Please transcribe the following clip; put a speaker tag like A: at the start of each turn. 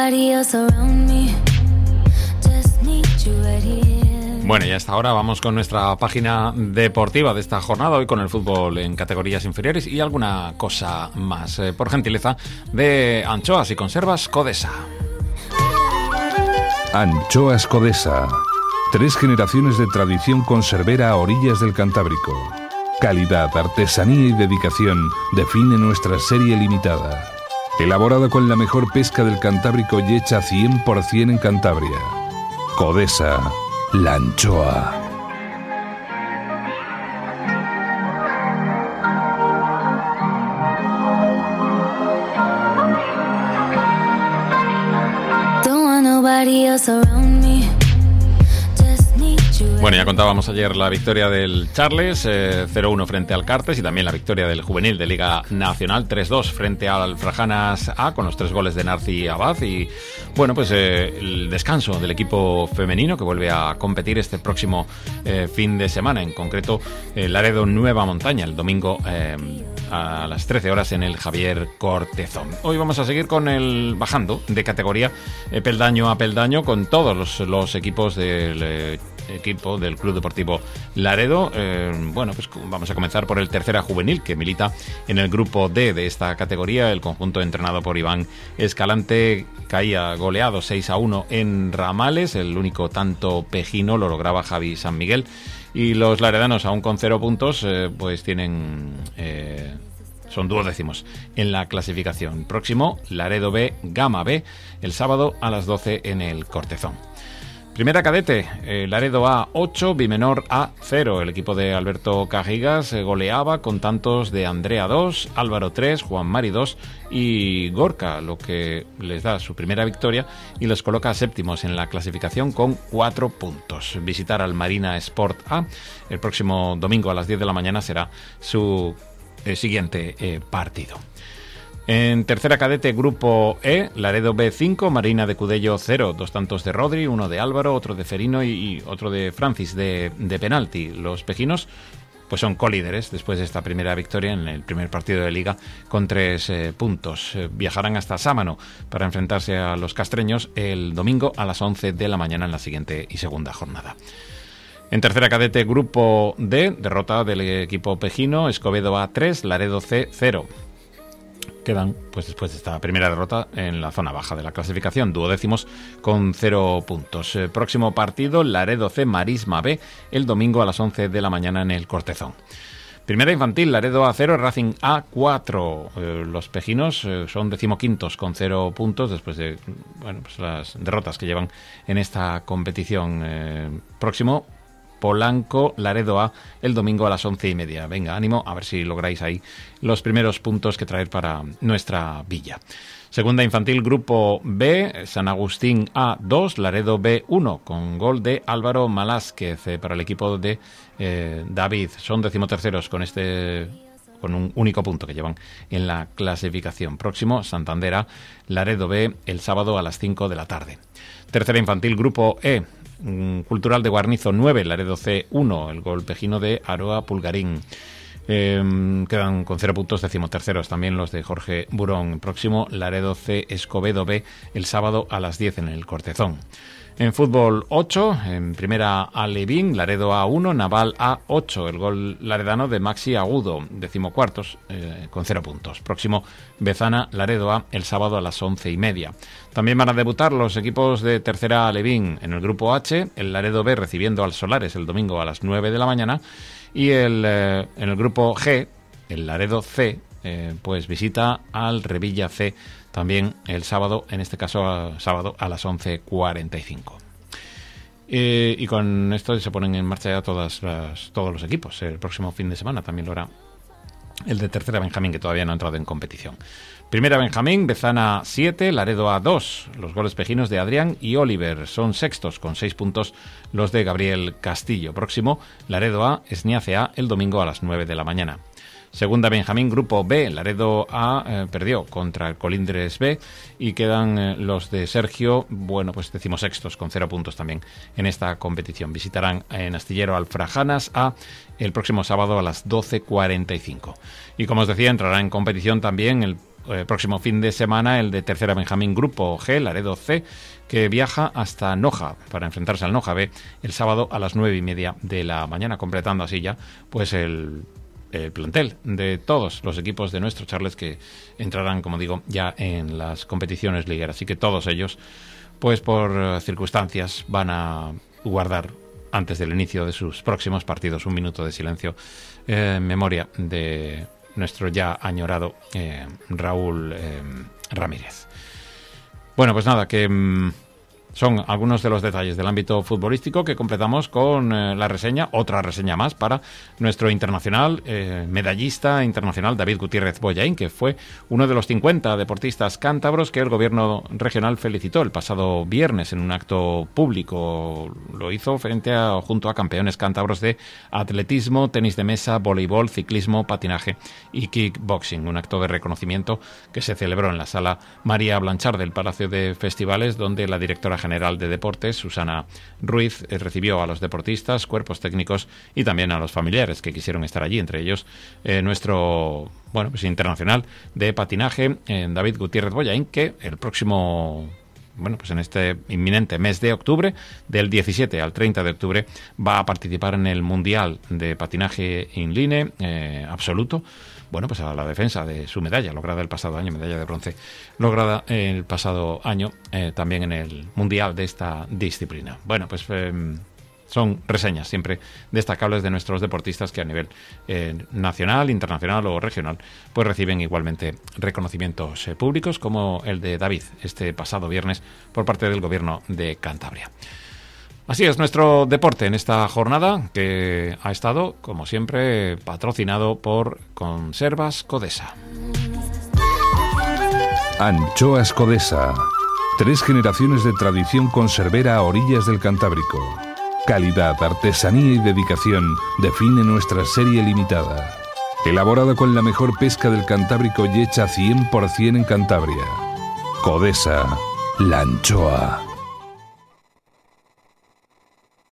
A: Bueno, y hasta ahora vamos con nuestra página deportiva de esta jornada, hoy con el fútbol en categorías inferiores y alguna cosa más, por gentileza de Anchoas y Conservas Codesa.
B: Anchoas Codesa. 3 generaciones de tradición conservera a orillas del Cantábrico. Calidad, artesanía y dedicación define nuestra serie limitada. Elaborada con la mejor pesca del Cantábrico y hecha 100% en Cantabria. Codesa, la anchoa.
C: Don't want nobody else around me.
A: Bueno, ya contábamos ayer la victoria del Charles, 0-1 frente al Cartes, y también la victoria del Juvenil de Liga Nacional, 3-2 frente al Frajanas A, con los 3 goles de Narci Abad. Y bueno, pues el descanso del equipo femenino, que vuelve a competir este próximo fin de semana, en concreto Laredo Nueva Montaña, el domingo a las 13 horas en el Javier Cortezón. Hoy vamos a seguir con el bajando de categoría, peldaño a peldaño, con todos los equipos del equipo del Club Deportivo Laredo. Bueno, pues vamos a comenzar por el Tercera Juvenil, que milita en el grupo D de esta categoría. El conjunto entrenado por Iván Escalante caía goleado 6-1 en Ramales. El único tanto pejino lo lograba Javi San Miguel. Y los laredanos, aún con 0 puntos, pues tienen... son 12º en la clasificación. Próximo, Laredo B, Gama B, el sábado a las 12 en el Cortezón. Primera cadete, Laredo A 8, Bimenor A 0. El equipo de Alberto Cajigas goleaba con tantos de Andrea 2, Álvaro 3, Juan Mari 2 y Gorka, lo que les da su primera victoria y los coloca séptimos en la clasificación con 4 puntos. Visitar al Marina Sport A el próximo domingo a las 10 de la mañana será su siguiente partido. En tercera cadete, grupo E, Laredo B5, Marina de Cudello 0, 2 tantos de Rodri, 1 de Álvaro, otro de Ferino y otro de Francis de penalti. Los pejinos pues son colíderes después de esta primera victoria en el primer partido de Liga con 3 puntos. Viajarán hasta Sámano para enfrentarse a los castreños el domingo a las 11 de la mañana en la siguiente y segunda jornada. En tercera cadete, grupo D, derrota del equipo pejino, Escobedo A3, Laredo C 0. Quedan, pues después de esta primera derrota, en la zona baja de la clasificación, 12º con 0 puntos. Próximo partido, Laredo C, Marisma B, el domingo a las 11 de la mañana en el Cortezón. Primera infantil, Laredo A0, Racing A4. Los pejinos son 15º con 0 puntos después de pues las derrotas que llevan en esta competición. Próximo, Polanco, Laredo A, el domingo a las 11:30. Venga, ánimo, a ver si lográis ahí los primeros puntos que traer para nuestra villa. Segunda infantil, grupo B, San Agustín A2, Laredo B1, con gol de Álvaro Malásquez para el equipo de David. Son 13º con un único punto que llevan en la clasificación. Próximo, Santander A, Laredo B, el sábado a las 5 de la tarde. Tercera infantil, grupo E, Cultural de Guarnizo 9, Laredo C 1, el gol pejino de Aroa Pulgarín. Quedan con 0 puntos, 13º también los de Jorge Burón. Próximo, Laredo C Escobedo B, el sábado a las 10 en el Cortezón. En fútbol 8, en primera Alevín, Laredo A1, Naval A8, el gol laredano de Maxi Agudo, 14º, con 0 puntos. Próximo, Bezana, Laredo A, el sábado a las 11:30. También van a debutar los equipos de tercera Alevín en el grupo H, el Laredo B recibiendo al Solares el domingo a las 9 de la mañana, y en el grupo G, el Laredo C, pues visita al Revilla C también el sábado, en este caso sábado a las 11:45. Y con esto se ponen en marcha ya todos los equipos. El próximo fin de semana también lo hará el de tercera Benjamín, que todavía no ha entrado en competición. Primera Benjamín, Bezana 7, Laredo A2. Los goles pejinos de Adrián y Oliver son sextos con 6 puntos los de Gabriel Castillo. Próximo, Laredo A, Esniace A, el domingo a las 9 de la mañana. Segunda Benjamín, grupo B, Laredo A perdió contra el Colindres B y quedan los de Sergio, pues 16º con 0 puntos también en esta competición. Visitarán en Astillero al Frajanas A el próximo sábado a las 12:45. Y como os decía, entrará en competición también el próximo fin de semana el de Tercera Benjamín Grupo G, Laredo C, que viaja hasta Noja para enfrentarse al Noja B el sábado a las 9:30 de la mañana, completando así ya pues el plantel de todos los equipos de nuestro Charles que entrarán, como digo, ya en las competiciones ligueras. Así que todos ellos, pues por circunstancias, van a guardar antes del inicio de sus próximos partidos un minuto de silencio en memoria de nuestro ya añorado Raúl Ramírez. Bueno, pues nada, que son algunos de los detalles del ámbito futbolístico que completamos con la reseña, otra reseña más para nuestro internacional, medallista internacional David Gutiérrez Bollaín, que fue uno de los 50 deportistas cántabros que el gobierno regional felicitó el pasado viernes en un acto público. Lo hizo junto a campeones cántabros de atletismo, tenis de mesa, voleibol, ciclismo, patinaje y kickboxing. Un acto de reconocimiento que se celebró en la sala María Blanchard del Palacio de Festivales, donde la directora general de Deportes, Susana Ruiz, recibió a los deportistas, cuerpos técnicos y también a los familiares que quisieron estar allí, entre ellos nuestro internacional de patinaje, David Gutiérrez Bollaín, que el próximo, pues en este inminente mes de octubre, del 17 al 30 de octubre, va a participar en el Mundial de Patinaje Inline absoluto, pues a la defensa de su medalla lograda el pasado año, medalla de bronce lograda el pasado año también en el Mundial de esta disciplina. Son reseñas siempre destacables de nuestros deportistas que a nivel nacional, internacional o regional pues reciben igualmente reconocimientos públicos, como el de David este pasado viernes por parte del Gobierno de Cantabria. Así es nuestro deporte en esta jornada, que ha estado, como siempre, patrocinado por Conservas Codesa.
B: Anchoas Codesa. 3 generaciones de tradición conservera a orillas del Cantábrico. Calidad, artesanía y dedicación define nuestra serie limitada. Elaborada con la mejor pesca del Cantábrico y hecha 100% en Cantabria. Codesa, la anchoa.